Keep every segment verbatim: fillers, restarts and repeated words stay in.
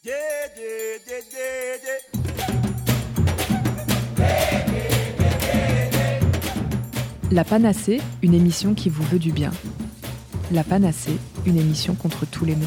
La Panacée, une émission qui vous veut du bien. La Panacée, une émission contre tous les maux.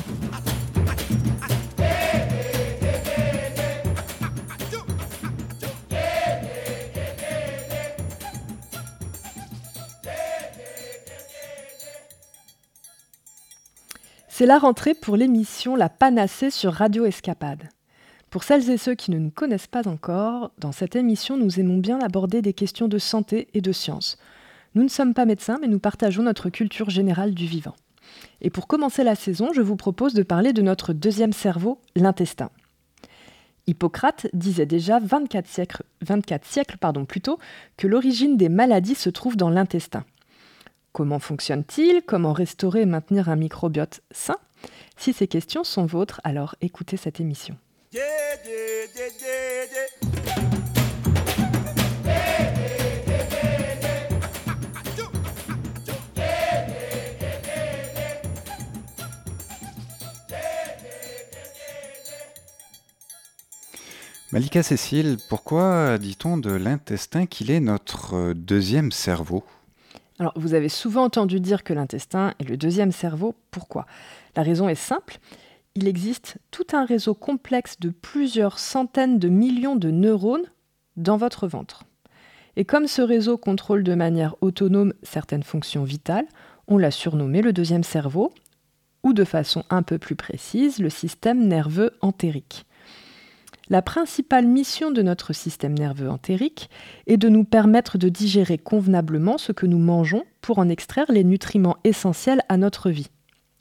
C'est la rentrée pour l'émission La Panacée sur Radio Escapade. Pour celles et ceux qui ne nous connaissent pas encore, dans cette émission, nous aimons bien aborder des questions de santé et de science. Nous ne sommes pas médecins, mais nous partageons notre culture générale du vivant. Et pour commencer la saison, je vous propose de parler de notre deuxième cerveau, l'intestin. Hippocrate disait déjà vingt-quatre siècles, vingt-quatre siècles pardon, plus tôt que l'origine des maladies se trouve dans l'intestin. Comment fonctionne-t-il ? Comment restaurer et maintenir un microbiote sain ? Si ces questions sont vôtres, alors écoutez cette émission. Malika Cécile, pourquoi dit-on de l'intestin qu'il est notre deuxième cerveau ? Alors, vous avez souvent entendu dire que l'intestin est le deuxième cerveau. Pourquoi ? La raison est simple. Il existe tout un réseau complexe de plusieurs centaines de millions de neurones dans votre ventre. Et comme ce réseau contrôle de manière autonome certaines fonctions vitales, on l'a surnommé le deuxième cerveau, ou de façon un peu plus précise, le système nerveux entérique. La principale mission de notre système nerveux entérique est de nous permettre de digérer convenablement ce que nous mangeons pour en extraire les nutriments essentiels à notre vie. Comment ?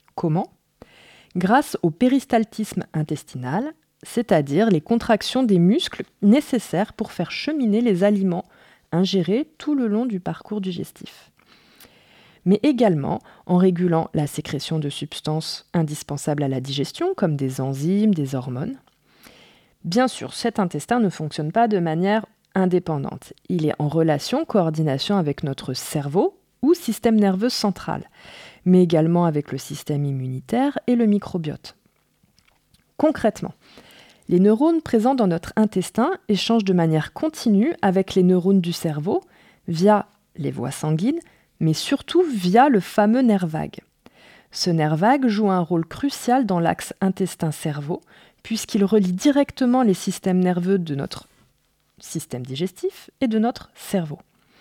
Grâce au péristaltisme intestinal, c'est-à-dire les contractions des muscles nécessaires pour faire cheminer les aliments ingérés tout le long du parcours digestif. Mais également en régulant la sécrétion de substances indispensables à la digestion, comme des enzymes, des hormones. Bien sûr, cet intestin ne fonctionne pas de manière indépendante. Il est en relation, coordination avec notre cerveau ou système nerveux central, mais également avec le système immunitaire et le microbiote. Concrètement, les neurones présents dans notre intestin échangent de manière continue avec les neurones du cerveau via les voies sanguines, mais surtout via le fameux nerf vague. Ce nerf vague joue un rôle crucial dans l'axe intestin-cerveau, puisqu'il relie directement les systèmes nerveux de notre système digestif et de notre cerveau.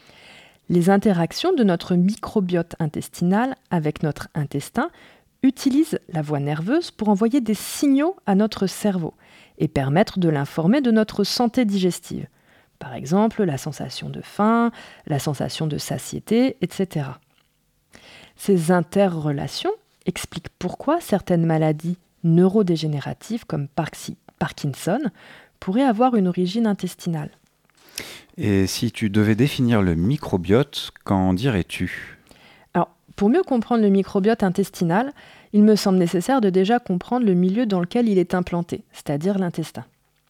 Les interactions de notre microbiote intestinal avec notre intestin utilisent la voie nerveuse pour envoyer des signaux à notre cerveau et permettre de l'informer de notre santé digestive. Par exemple, la sensation de faim, la sensation de satiété, et cetera. Ces interrelations expliquent pourquoi certaines maladies neurodégénératives comme Parkinson pourraient avoir une origine intestinale. Et si tu devais définir le microbiote, qu'en dirais-tu ? Alors, pour mieux comprendre le microbiote intestinal, il me semble nécessaire de déjà comprendre le milieu dans lequel il est implanté, c'est-à-dire l'intestin.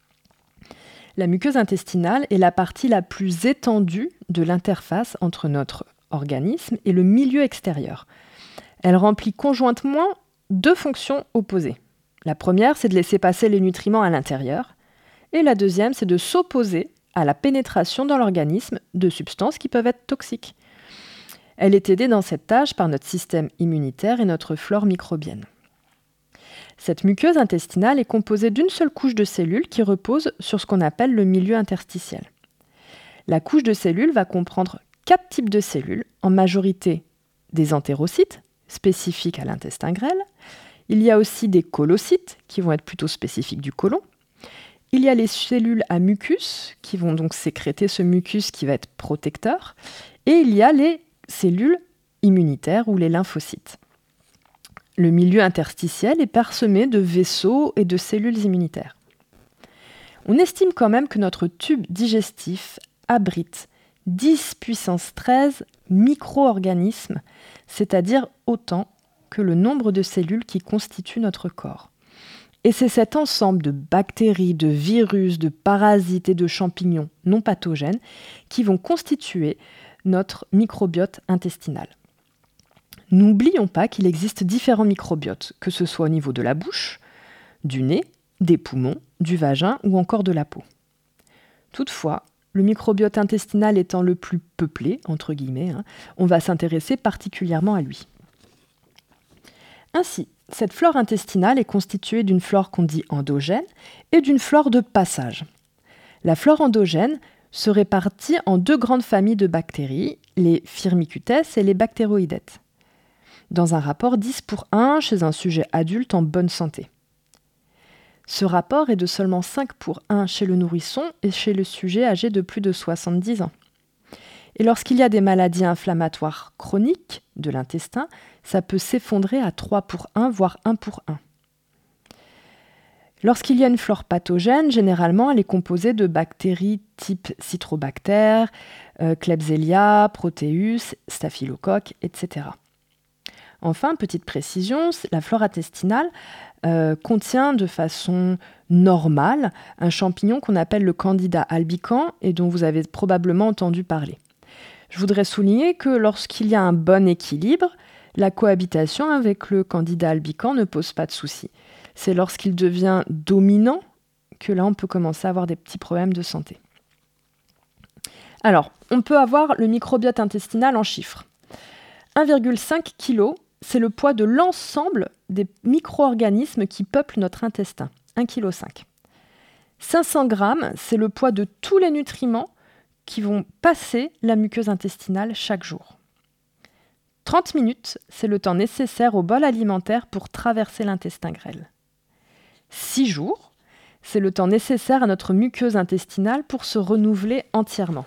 La muqueuse intestinale est la partie la plus étendue de l'interface entre notre organisme et le milieu extérieur. Elle remplit conjointement deux fonctions opposées. La première, c'est de laisser passer les nutriments à l'intérieur. Et la deuxième, c'est de s'opposer à la pénétration dans l'organisme de substances qui peuvent être toxiques. Elle est aidée dans cette tâche par notre système immunitaire et notre flore microbienne. Cette muqueuse intestinale est composée d'une seule couche de cellules qui repose sur ce qu'on appelle le milieu interstitiel. La couche de cellules va comprendre quatre types de cellules, en majorité des entérocytes, spécifiques à l'intestin grêle. Il y a aussi des colocytes, qui vont être plutôt spécifiques du côlon. Il y a les cellules à mucus, qui vont donc sécréter ce mucus qui va être protecteur. Et il y a les cellules immunitaires ou les lymphocytes. Le milieu interstitiel est parsemé de vaisseaux et de cellules immunitaires. On estime quand même que notre tube digestif abrite dix puissance treize micro-organismes, c'est-à-dire autant que le nombre de cellules qui constituent notre corps. Et c'est cet ensemble de bactéries, de virus, de parasites et de champignons non pathogènes qui vont constituer notre microbiote intestinal. N'oublions pas qu'il existe différents microbiotes, que ce soit au niveau de la bouche, du nez, des poumons, du vagin ou encore de la peau. Toutefois, le microbiote intestinal étant le plus peuplé, entre guillemets, hein, on va s'intéresser particulièrement à lui. Ainsi, cette flore intestinale est constituée d'une flore qu'on dit endogène et d'une flore de passage. La flore endogène se répartit en deux grandes familles de bactéries, les Firmicutes et les Bacteroidetes, dans un rapport dix pour un chez un sujet adulte en bonne santé. Ce rapport est de seulement cinq pour un chez le nourrisson et chez le sujet âgé de plus de soixante-dix ans. Et lorsqu'il y a des maladies inflammatoires chroniques de l'intestin, ça peut s'effondrer à trois pour un, voire un pour un. Lorsqu'il y a une flore pathogène, généralement, elle est composée de bactéries type Citrobacter, euh, Klebsiella, Proteus, Staphylocoque, et cetera. Enfin, petite précision, la flore intestinale euh, contient de façon normale un champignon qu'on appelle le Candida albicans et dont vous avez probablement entendu parler. Je voudrais souligner que lorsqu'il y a un bon équilibre, la cohabitation avec le Candida albicans ne pose pas de soucis. C'est lorsqu'il devient dominant que là, on peut commencer à avoir des petits problèmes de santé. Alors, on peut avoir le microbiote intestinal en chiffres. un virgule cinq kilos, c'est le poids de l'ensemble des micro-organismes qui peuplent notre intestin. un virgule cinq kilos. cinq cents grammes, c'est le poids de tous les nutriments qui vont passer la muqueuse intestinale chaque jour. trente minutes, c'est le temps nécessaire au bol alimentaire pour traverser l'intestin grêle. six jours, c'est le temps nécessaire à notre muqueuse intestinale pour se renouveler entièrement.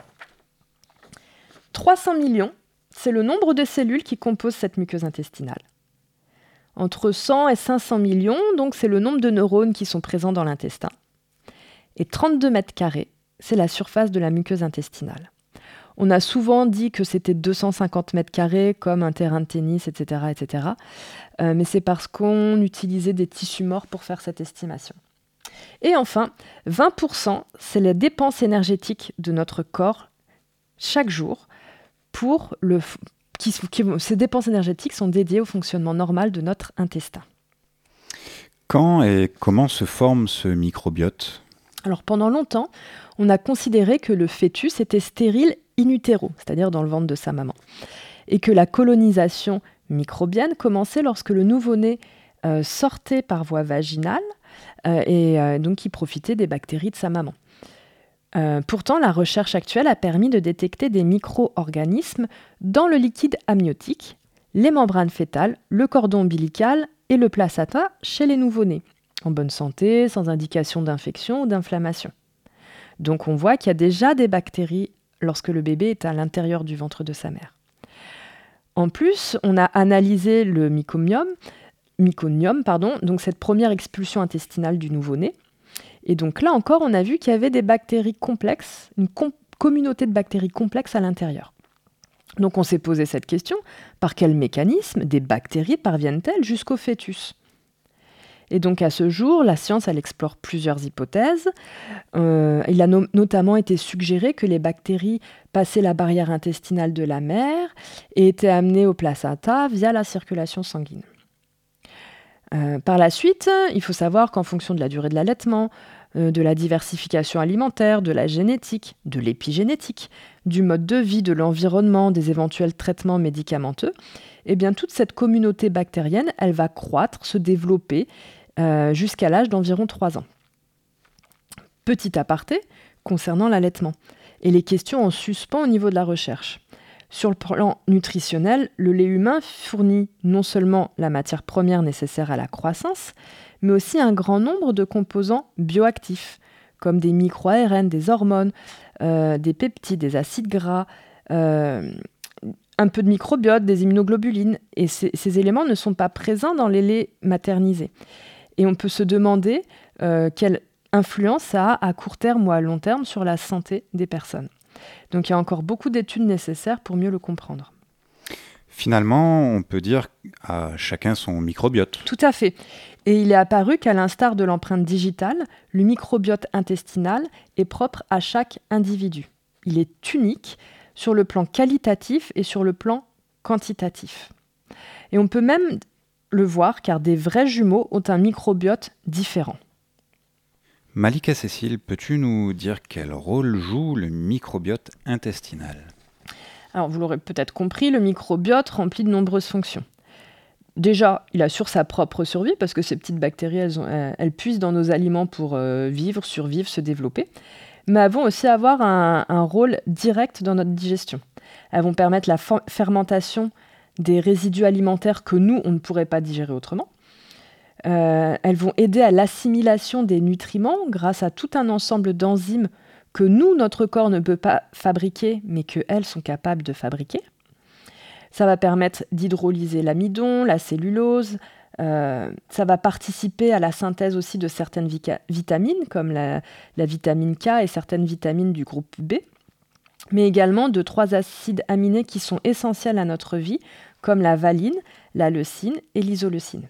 trois cents millions, c'est le nombre de cellules qui composent cette muqueuse intestinale. Entre cent et cinq cents millions, donc c'est le nombre de neurones qui sont présents dans l'intestin. Et trente-deux mètres carrés, c'est la surface de la muqueuse intestinale. On a souvent dit que c'était deux cent cinquante mètres carrés, comme un terrain de tennis, et cetera, et cetera. Euh, mais c'est parce qu'on utilisait des tissus morts pour faire cette estimation. Et enfin, vingt pour cent, c'est les dépenses énergétiques de notre corps chaque jour. Pour le, qui, qui, ces dépenses énergétiques sont dédiées au fonctionnement normal de notre intestin. Quand et comment se forme ce microbiote ? Alors pendant longtemps, on a considéré que le fœtus était stérile in utero, c'est-à-dire dans le ventre de sa maman, et que la colonisation microbienne commençait lorsque le nouveau-né euh, sortait par voie vaginale euh, et euh, donc il profitait des bactéries de sa maman. Euh, pourtant, la recherche actuelle a permis de détecter des micro-organismes dans le liquide amniotique, les membranes fœtales, le cordon ombilical et le placenta chez les nouveau-nés, en bonne santé, sans indication d'infection ou d'inflammation. Donc on voit qu'il y a déjà des bactéries lorsque le bébé est à l'intérieur du ventre de sa mère. En plus, on a analysé le myconium, myconium pardon, donc cette première expulsion intestinale du nouveau-né. Et donc là encore, on a vu qu'il y avait des bactéries complexes, une com- communauté de bactéries complexes à l'intérieur. Donc on s'est posé cette question, par quel mécanisme des bactéries parviennent-elles jusqu'au fœtus ? Et donc à ce jour, la science elle explore plusieurs hypothèses. Euh, il a no- notamment été suggéré que les bactéries passaient la barrière intestinale de la mère et étaient amenées au placenta via la circulation sanguine. Euh, par la suite, il faut savoir qu'en fonction de la durée de l'allaitement, euh, de la diversification alimentaire, de la génétique, de l'épigénétique, du mode de vie, de l'environnement, des éventuels traitements médicamenteux, eh bien toute cette communauté bactérienne, elle va croître, se développer euh, jusqu'à l'âge d'environ trois ans. Petit aparté concernant l'allaitement et les questions en suspens au niveau de la recherche. Sur le plan nutritionnel, le lait humain fournit non seulement la matière première nécessaire à la croissance, mais aussi un grand nombre de composants bioactifs, comme des micro-A R N, des hormones, euh, des peptides, des acides gras, euh, un peu de microbiote, des immunoglobulines. Et ces, ces éléments ne sont pas présents dans les laits maternisés. Et on peut se demander euh, quelle influence ça a à court terme ou à long terme sur la santé des personnes. Donc il y a encore beaucoup d'études nécessaires pour mieux le comprendre. Finalement, on peut dire à chacun son microbiote. Tout à fait. Et il est apparu qu'à l'instar de l'empreinte digitale, le microbiote intestinal est propre à chaque individu. Il est unique sur le plan qualitatif et sur le plan quantitatif. Et on peut même le voir car des vrais jumeaux ont un microbiote différent. Malika Cécile, peux-tu nous dire quel rôle joue le microbiote intestinal ? Alors, vous l'aurez peut-être compris, le microbiote remplit de nombreuses fonctions. Déjà, il assure sa propre survie parce que ces petites bactéries, elles, ont, elles, elles puisent dans nos aliments pour euh, vivre, survivre, se développer. Mais elles vont aussi avoir un, un rôle direct dans notre digestion. Elles vont permettre la for- fermentation des résidus alimentaires que nous, on ne pourrait pas digérer autrement. Euh, elles vont aider à l'assimilation des nutriments grâce à tout un ensemble d'enzymes que nous, notre corps ne peut pas fabriquer, mais qu'elles sont capables de fabriquer. Ça va permettre d'hydrolyser l'amidon, la cellulose. Euh, ça va participer à la synthèse aussi de certaines vica- vitamines, comme la, la vitamine K et certaines vitamines du groupe B, mais également de trois acides aminés qui sont essentiels à notre vie, comme la valine, la leucine et l'isoleucine.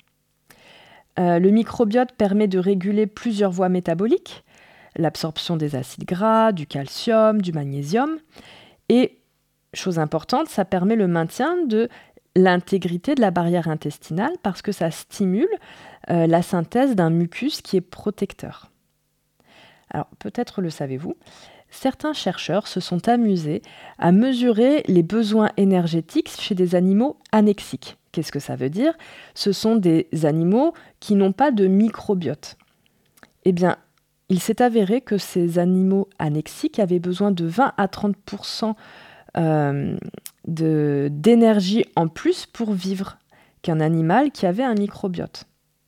Euh, le microbiote permet de réguler plusieurs voies métaboliques, l'absorption des acides gras, du calcium, du magnésium, et chose importante, ça permet le maintien de l'intégrité de la barrière intestinale parce que ça stimule euh, la synthèse d'un mucus qui est protecteur. Alors, peut-être le savez-vous, certains chercheurs se sont amusés à mesurer les besoins énergétiques chez des animaux anexiques. Qu'est-ce que ça veut dire ? Ce sont des animaux qui n'ont pas de microbiote. Eh bien, il s'est avéré que ces animaux anexiques avaient besoin de vingt à trente pour cent Euh, de, d'énergie en plus pour vivre qu'un animal qui avait un microbiote.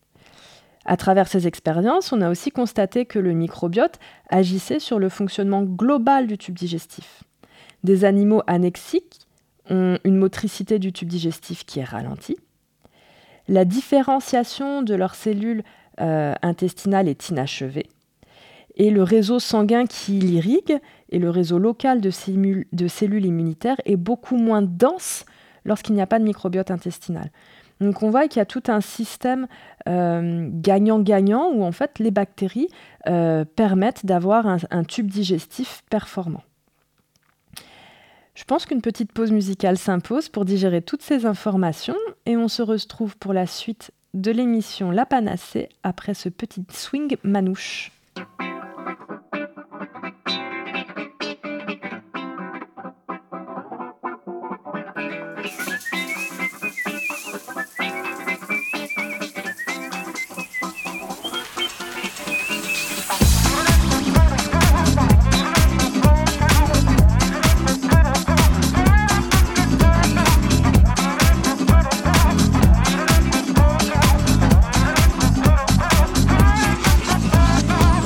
À travers ces expériences, on a aussi constaté que le microbiote agissait sur le fonctionnement global du tube digestif. Des animaux anexiques ont une motricité du tube digestif qui est ralentie. La différenciation de leurs cellules euh, intestinales est inachevée. Et le réseau sanguin qui l'irrigue et le réseau local de, cellules, de cellules immunitaires est beaucoup moins dense lorsqu'il n'y a pas de microbiote intestinal. Donc on voit qu'il y a tout un système euh, gagnant-gagnant où en fait les bactéries euh, permettent d'avoir un, un tube digestif performant. Je pense qu'une petite pause musicale s'impose pour digérer toutes ces informations et on se retrouve pour la suite de l'émission La Panacée après ce petit swing manouche. We'll be right back.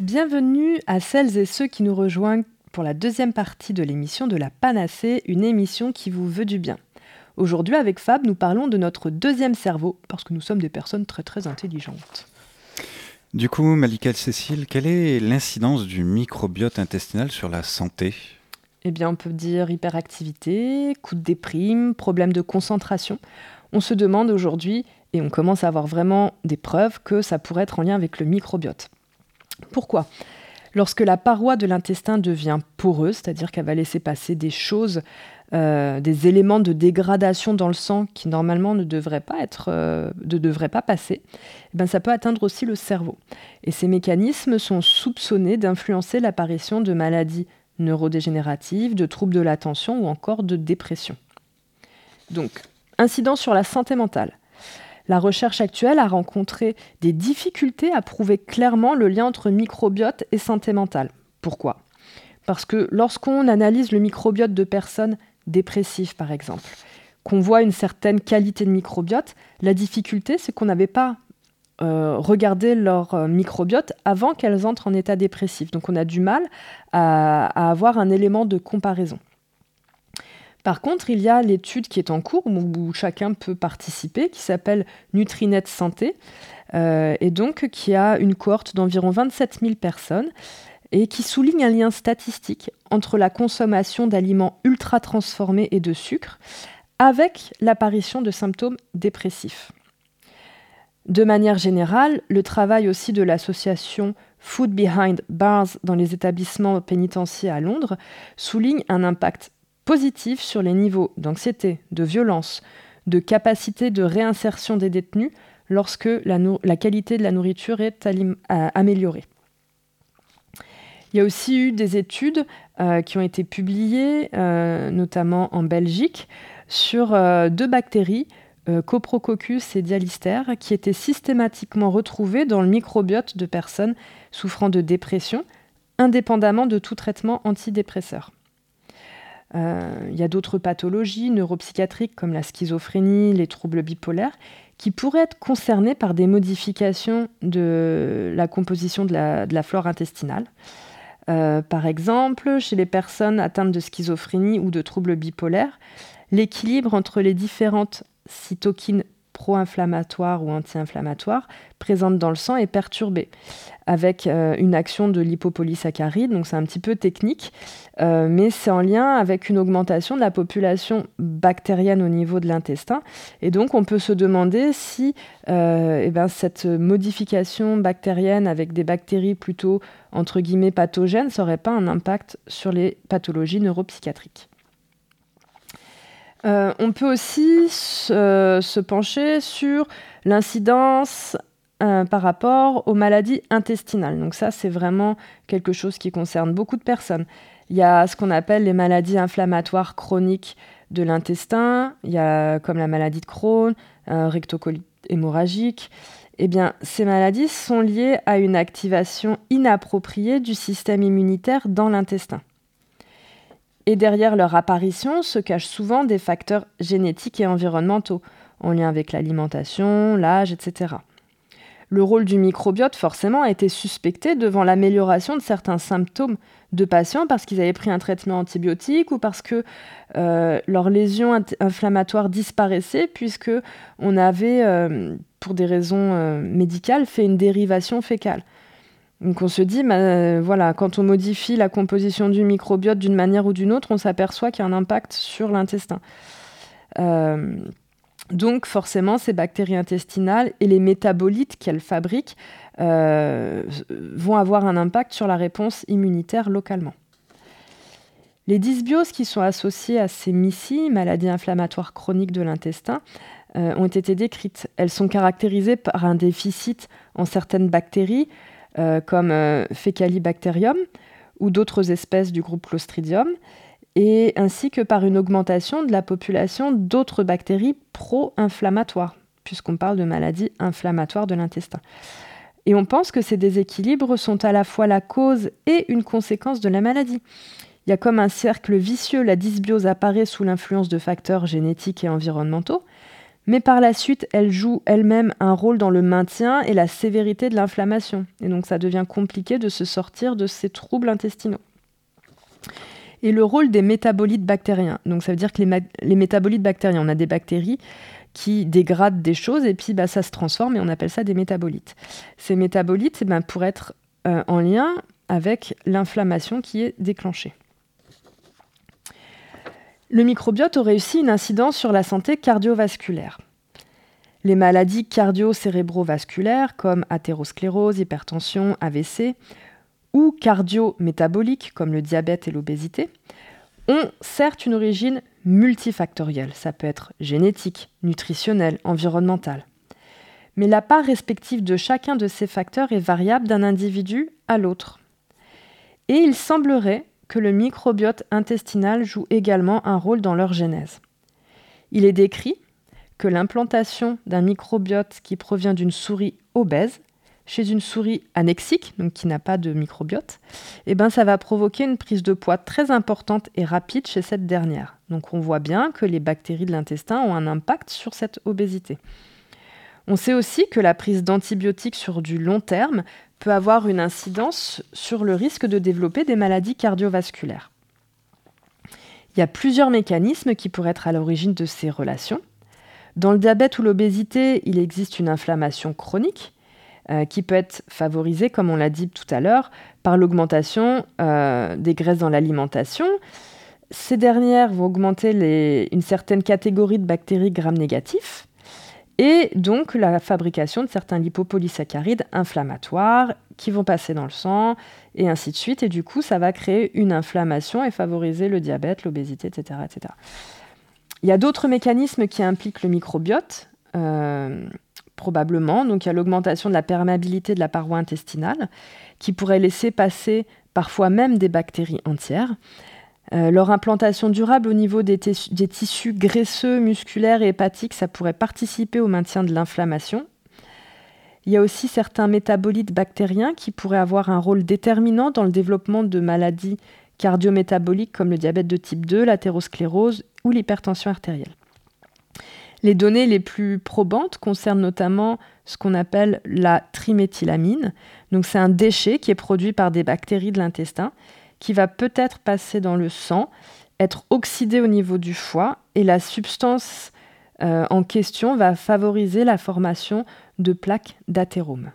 Bienvenue à celles et ceux qui nous rejoignent pour la deuxième partie de l'émission de la Panacée, une émission qui vous veut du bien. Aujourd'hui, avec Fab, nous parlons de notre deuxième cerveau, parce que nous sommes des personnes très très intelligentes. Du coup, Malika Cécile, quelle est l'incidence du microbiote intestinal sur la santé ? Eh bien, on peut dire hyperactivité, coup de déprime, problème de concentration. On se demande aujourd'hui, et on commence à avoir vraiment des preuves, que ça pourrait être en lien avec le microbiote. Pourquoi ? Lorsque la paroi de l'intestin devient poreuse, c'est-à-dire qu'elle va laisser passer des choses, euh, des éléments de dégradation dans le sang qui normalement ne devraient pas être, euh, ne devraient pas passer, eh bien, ça peut atteindre aussi le cerveau. Et ces mécanismes sont soupçonnés d'influencer l'apparition de maladies neurodégénératives, de troubles de l'attention ou encore de dépression. Donc, incidence sur la santé mentale. La recherche actuelle a rencontré des difficultés à prouver clairement le lien entre microbiote et santé mentale. Pourquoi ? Parce que lorsqu'on analyse le microbiote de personnes dépressives, par exemple, qu'on voit une certaine qualité de microbiote, la difficulté, c'est qu'on n'avait pas euh, regardé leur euh, microbiote avant qu'elles entrent en état dépressif. Donc on a du mal à, à avoir un élément de comparaison. Par contre, il y a l'étude qui est en cours, où, où chacun peut participer, qui s'appelle Nutrinet Santé, euh, et donc qui a une cohorte d'environ vingt-sept mille personnes, et qui souligne un lien statistique entre la consommation d'aliments ultra transformés et de sucre, avec l'apparition de symptômes dépressifs. De manière générale, le travail aussi de l'association Food Behind Bars dans les établissements pénitentiaires à Londres souligne un impact positif sur les niveaux d'anxiété, de violence, de capacité de réinsertion des détenus lorsque la, nou- la qualité de la nourriture est alim- euh, améliorée. Il y a aussi eu des études euh, qui ont été publiées, euh, notamment en Belgique, sur euh, deux bactéries, euh, Coprococcus et Dialister, qui étaient systématiquement retrouvées dans le microbiote de personnes souffrant de dépression, indépendamment de tout traitement antidépresseur. Euh, il y a d'autres pathologies neuropsychiatriques comme la schizophrénie, les troubles bipolaires, qui pourraient être concernées par des modifications de la composition de la, de la flore intestinale. Euh, par exemple, chez les personnes atteintes de schizophrénie ou de troubles bipolaires, l'équilibre entre les différentes cytokines pro-inflammatoires ou anti-inflammatoires présentes dans le sang est perturbé, avec euh, une action de lipopolysaccharide, donc c'est un petit peu technique, euh, mais c'est en lien avec une augmentation de la population bactérienne au niveau de l'intestin. Et donc on peut se demander si euh, eh ben, cette modification bactérienne avec des bactéries plutôt, entre guillemets, pathogènes, ça n'aurait pas un impact sur les pathologies neuropsychiatriques. Euh, on peut aussi se, se pencher sur l'incidence euh, par rapport aux maladies intestinales. Donc ça, c'est vraiment quelque chose qui concerne beaucoup de personnes. Il y a ce qu'on appelle les maladies inflammatoires chroniques de l'intestin, il y a comme la maladie de Crohn, euh, rectocolite hémorragique. Eh bien, ces maladies sont liées à une activation inappropriée du système immunitaire dans l'intestin. Et derrière leur apparition se cachent souvent des facteurs génétiques et environnementaux, en lien avec l'alimentation, l'âge, et cetera. Le rôle du microbiote, forcément, a été suspecté devant l'amélioration de certains symptômes de patients parce qu'ils avaient pris un traitement antibiotique ou parce que euh, leur lésion int- inflammatoire disparaissait puisqu'on avait, euh, pour des raisons euh, médicales, fait une dérivation fécale. Donc on se dit, bah, euh, voilà, quand on modifie la composition du microbiote d'une manière ou d'une autre, on s'aperçoit qu'il y a un impact sur l'intestin. Euh, donc forcément, ces bactéries intestinales et les métabolites qu'elles fabriquent euh, vont avoir un impact sur la réponse immunitaire localement. Les dysbioses qui sont associées à ces M I C I, maladies inflammatoires chroniques de l'intestin, euh, ont été décrites. Elles sont caractérisées par un déficit en certaines bactéries, Euh, comme euh, Faecalibacterium ou d'autres espèces du groupe Clostridium, et ainsi que par une augmentation de la population d'autres bactéries pro-inflammatoires, puisqu'on parle de maladies inflammatoires de l'intestin. Et on pense que ces déséquilibres sont à la fois la cause et une conséquence de la maladie. Il y a comme un cercle vicieux, la dysbiose apparaît sous l'influence de facteurs génétiques et environnementaux, Mais par la suite, elle joue elle-même un rôle dans le maintien et la sévérité de l'inflammation. Et donc ça devient compliqué de se sortir de ces troubles intestinaux. Et le rôle des métabolites bactériens. Donc ça veut dire que les, ma- les métabolites bactériens, on a des bactéries qui dégradent des choses et puis bah, ça se transforme et on appelle ça des métabolites. Ces métabolites eh ben, pourraient être euh, en lien avec l'inflammation qui est déclenchée. Le microbiote aurait aussi une incidence sur la santé cardiovasculaire. Les maladies cardio-cérébrovasculaires comme athérosclérose, hypertension, A V C ou cardio-métaboliques comme le diabète et l'obésité ont certes une origine multifactorielle. Ça peut être génétique, nutritionnelle, environnementale. Mais la part respective de chacun de ces facteurs est variable d'un individu à l'autre. Et il semblerait que le microbiote intestinal joue également un rôle dans leur genèse. Il est décrit que l'implantation d'un microbiote qui provient d'une souris obèse chez une souris anexique, donc qui n'a pas de microbiote, eh ben ça va provoquer une prise de poids très importante et rapide chez cette dernière. Donc on voit bien que les bactéries de l'intestin ont un impact sur cette obésité. On sait aussi que la prise d'antibiotiques sur du long terme peut avoir une incidence sur le risque de développer des maladies cardiovasculaires. Il y a plusieurs mécanismes qui pourraient être à l'origine de ces relations. Dans le diabète ou l'obésité, il existe une inflammation chronique euh, qui peut être favorisée, comme on l'a dit tout à l'heure, par l'augmentation euh, des graisses dans l'alimentation. Ces dernières vont augmenter les, une certaine catégorie de bactéries gram-négatifs et donc la fabrication de certains lipopolysaccharides inflammatoires qui vont passer dans le sang et ainsi de suite. Et du coup, ça va créer une inflammation et favoriser le diabète, l'obésité, et cetera, et cetera. Il y a d'autres mécanismes qui impliquent le microbiote, euh, probablement. Donc, il y a l'augmentation de la perméabilité de la paroi intestinale, qui pourrait laisser passer parfois même des bactéries entières. Euh, leur implantation durable au niveau des, tis- des tissus graisseux, musculaires et hépatiques, ça pourrait participer au maintien de l'inflammation. Il y a aussi certains métabolites bactériens qui pourraient avoir un rôle déterminant dans le développement de maladies cardiométaboliques comme le diabète de type deux, l'athérosclérose ou l'hypertension artérielle. Les données les plus probantes concernent notamment ce qu'on appelle la triméthylamine. Donc c'est un déchet qui est produit par des bactéries de l'intestin qui va peut-être passer dans le sang, être oxydé au niveau du foie et la substance euh, en question va favoriser la formation de plaques d'athérome.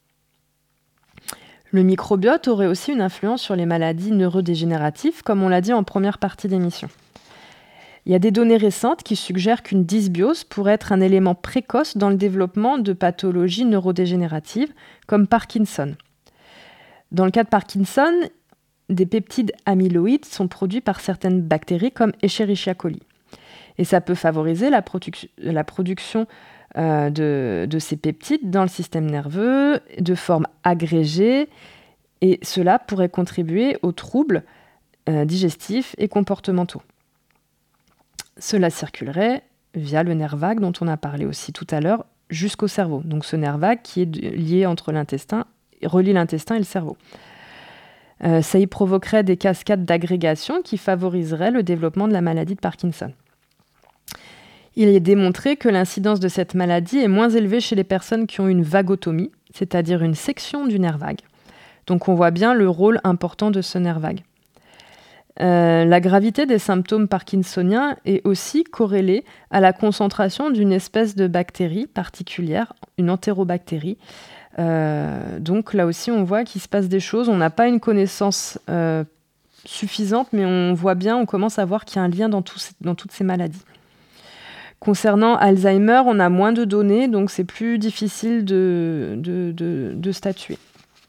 Le microbiote aurait aussi une influence sur les maladies neurodégénératives, comme on l'a dit en première partie d'émission. Il y a des données récentes qui suggèrent qu'une dysbiose pourrait être un élément précoce dans le développement de pathologies neurodégénératives, comme Parkinson. Dans le cas de Parkinson, des peptides amyloïdes sont produits par certaines bactéries comme Escherichia coli. Et ça peut favoriser la, produc- la production euh, de, de ces peptides dans le système nerveux de forme agrégée, et cela pourrait contribuer aux troubles euh, digestifs et comportementaux. Cela circulerait via le nerf vague dont on a parlé aussi tout à l'heure jusqu'au cerveau. Donc ce nerf vague qui est lié entre l'intestin, relie l'intestin et le cerveau. Euh, ça y provoquerait des cascades d'agrégation qui favoriseraient le développement de la maladie de Parkinson. Il est démontré que l'incidence de cette maladie est moins élevée chez les personnes qui ont une vagotomie, c'est-à-dire une section du nerf vague. Donc on voit bien le rôle important de ce nerf vague. Euh, la gravité des symptômes parkinsoniens est aussi corrélée à la concentration d'une espèce de bactérie particulière, une entérobactérie. Euh, donc là aussi, on voit qu'il se passe des choses. On n'a pas une connaissance euh, suffisante, mais on voit bien, on commence à voir qu'il y a un lien dans, tous, dans toutes ces maladies. Concernant Alzheimer, on a moins de données, donc c'est plus difficile de, de, de, de statuer.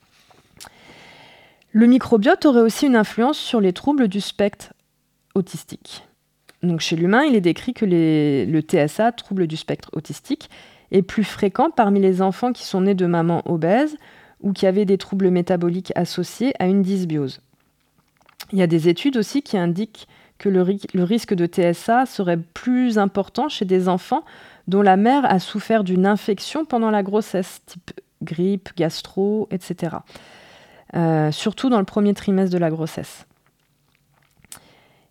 Le microbiote aurait aussi une influence sur les troubles du spectre autistique. Donc chez l'humain, il est décrit que les, le T S A, trouble du spectre autistique, est plus fréquent parmi les enfants qui sont nés de mamans obèses ou qui avaient des troubles métaboliques associés à une dysbiose. Il y a des études aussi qui indiquent que le, ri- le risque de T S A serait plus important chez des enfants dont la mère a souffert d'une infection pendant la grossesse, type grippe, gastro, et cetera. Euh, surtout dans le premier trimestre de la grossesse.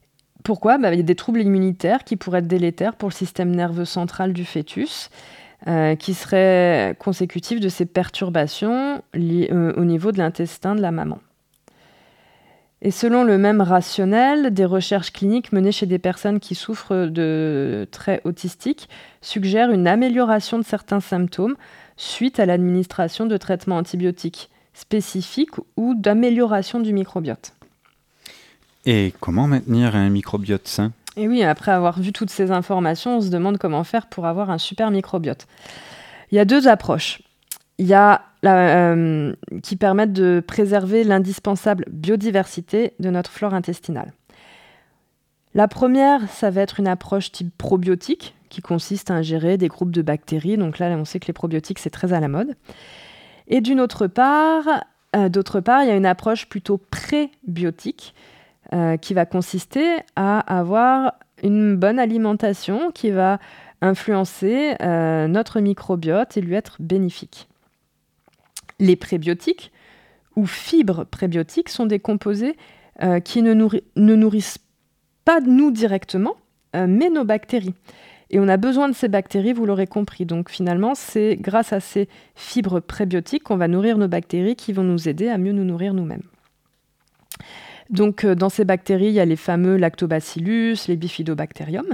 Pourquoi ? Bah, il y a des troubles immunitaires qui pourraient être délétères pour le système nerveux central du fœtus, euh, qui seraient consécutifs de ces perturbations liées, euh, au niveau de l'intestin de la maman. Et selon le même rationnel, des recherches cliniques menées chez des personnes qui souffrent de traits autistiques suggèrent une amélioration de certains symptômes suite à l'administration de traitements antibiotiques spécifiques ou d'amélioration du microbiote. Et comment maintenir un microbiote sain ? Et oui, après avoir vu toutes ces informations, on se demande comment faire pour avoir un super microbiote. Il y a deux approches. Il y a la, euh, qui permettent de préserver l'indispensable biodiversité de notre flore intestinale. La première, ça va être une approche type probiotique, qui consiste à ingérer des groupes de bactéries. Donc là, on sait que les probiotiques, c'est très à la mode. Et d'une autre part, euh, d'autre part, il y a une approche plutôt prébiotique, Euh, qui va consister à avoir une bonne alimentation qui va influencer euh, notre microbiote et lui être bénéfique. Les prébiotiques ou fibres prébiotiques sont des composés euh, qui ne, nourri- ne nourrissent pas nous directement, euh, mais nos bactéries. Et on a besoin de ces bactéries, vous l'aurez compris. Donc finalement, c'est grâce à ces fibres prébiotiques qu'on va nourrir nos bactéries qui vont nous aider à mieux nous nourrir nous-mêmes. Donc, euh, dans ces bactéries, il y a les fameux lactobacillus, les bifidobacterium.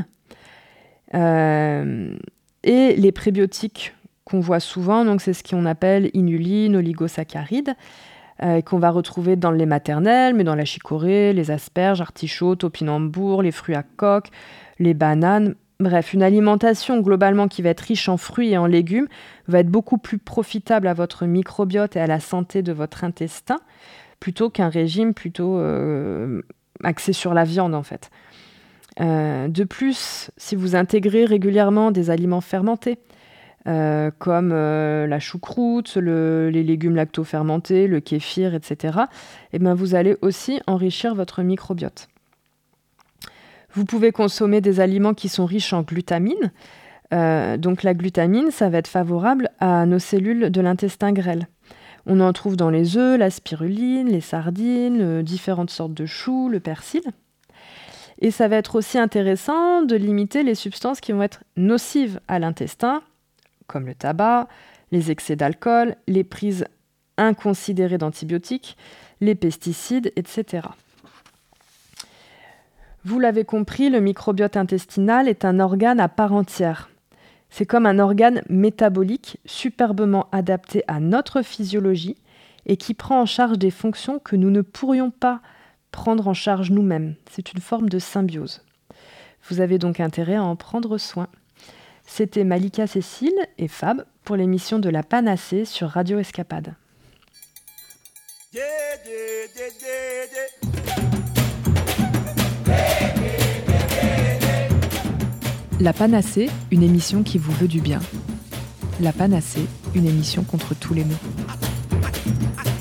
Euh, et les prébiotiques qu'on voit souvent, donc c'est ce qu'on appelle inuline, oligosaccharides, euh, qu'on va retrouver dans le lait maternel, mais dans la chicorée, les asperges, artichauts, topinambours, les fruits à coque, les bananes. Bref, une alimentation globalement qui va être riche en fruits et en légumes va être beaucoup plus profitable à votre microbiote et à la santé de votre intestin, plutôt qu'un régime plutôt euh, axé sur la viande, en fait. Euh, de plus, si vous intégrez régulièrement des aliments fermentés, euh, comme euh, la choucroute, le, les légumes lacto-fermentés, le kéfir, et cetera, eh ben, vous allez aussi enrichir votre microbiote. Vous pouvez consommer des aliments qui sont riches en glutamine. Euh, donc la glutamine, ça va être favorable à nos cellules de l'intestin grêle. On en trouve dans les œufs, la spiruline, les sardines, euh, différentes sortes de choux, le persil. Et ça va être aussi intéressant de limiter les substances qui vont être nocives à l'intestin, comme le tabac, les excès d'alcool, les prises inconsidérées d'antibiotiques, les pesticides, et cetera. Vous l'avez compris, le microbiote intestinal est un organe à part entière. C'est comme un organe métabolique superbement adapté à notre physiologie et qui prend en charge des fonctions que nous ne pourrions pas prendre en charge nous-mêmes. C'est une forme de symbiose. Vous avez donc intérêt à en prendre soin. C'était Malika Cécile et Fab pour l'émission de La Panacée sur Radio Escapade. Yeah, yeah, yeah, yeah, yeah. La Panacée, une émission qui vous veut du bien. La Panacée, une émission contre tous les maux.